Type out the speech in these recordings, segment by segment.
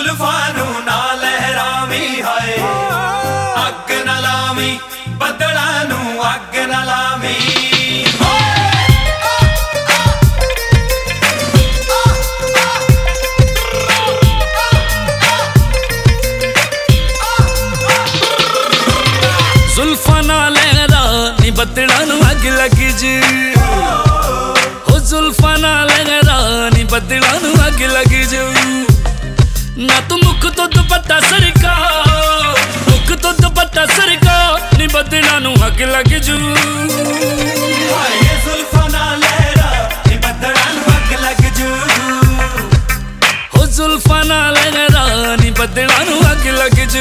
जुल्फां नूं ना लहरावी हाय अग ना लावी बदलां नूं अग ना लावी जुल्फां ना लहरा नी बदलां नूं अग लग जी हो जुल्फां ना लहरा नी बदलां नूं अग लग जू ना तू मुख तो दुपट्टा सरका मुख तो दुपट्टा सरका नी बदलां नूं अग लग जू जुल्फां ना लहरा नी बदलां नूं अग लग जू हो जुल्फां ना लहरा नी बदलां नूं अग लग जू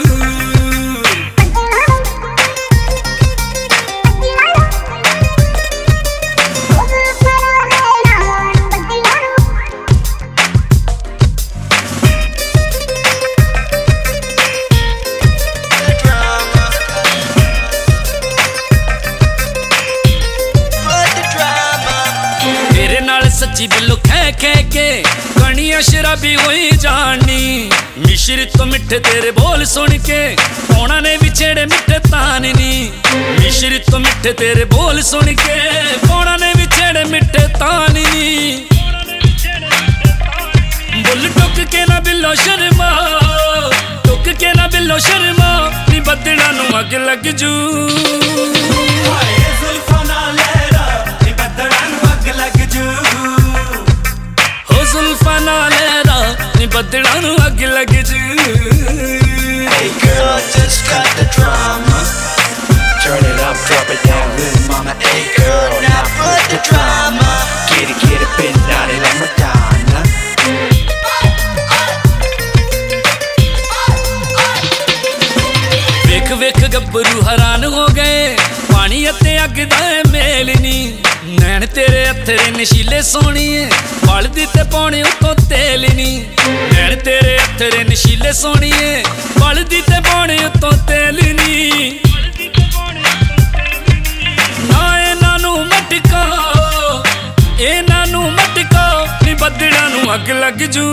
सच्ची दिलों कह के कणियां शराबी होई जानी मिश्रित तो मिठे तेरे बोल सुन के पौना ने भी छेड़े मिठे तानी नी मिश्रित तो मिठे तेरे बोल सुन के पौना ने भी छेड़े मिठे तानी नी बोल टुक के ना बिल्लो शर्मा टुक के ना बिल्लो शर्मा नी बदला नूं अग लग जू जुल्फां ना लहरा नी बदला नूं अग लग जू जुल्फां ना लहरा नी बदलां नूं अग लग जू Hey girl, just got the drama. Turn it up, drop it down, little mama. Hey girl, now put the drama. Get it, bend down it like Madonna. वेख वेख गब्बरू हैरान हो गए पानी अते अग दा मेल नी नैन तेरे हत्थरे नशीले सोहणीए बलदी ते पौने उतों तेल नी नैन तेरे हत्थरे नशीले सोहणीए बलदी ते पौने उतों तेल नी ना इन्हां नूं मटका इन्हां नूं मटका नी बदलां नूं अग लग जू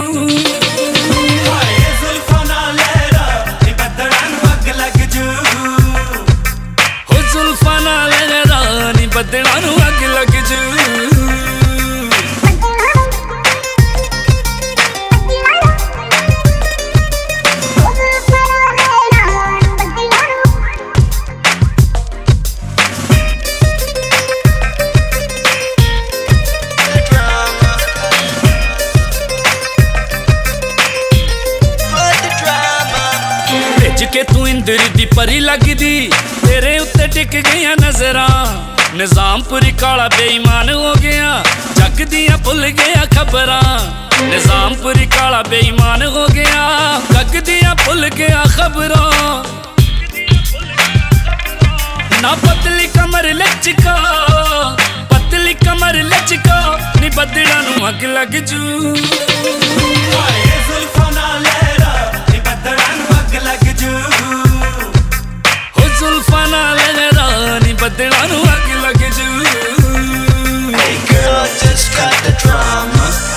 जुल्फां ना लहरा नी बदलां नूं अग लग जू हो जुल्फां ना लहरा नी बदलां नूं अग लग जू के तू इंद्र दी परी लगदी तेरे उत्ते टिक गई नजरां निजामपुरी काला बेईमान हो गया जग दियां भुल गया खबरां निजामपुरी काला बेईमान हो गया जग दियां भुल गया खबरां ना पतली कमर लचका पतली कमर लचका नी बदलां नूं अग लग जू जुल्फां ना लहरा नी बदलां नूं अग लग जू हो जुल्फां ना लहरा नी बदलां नूं अग लग जू Hey girl, just got the drama.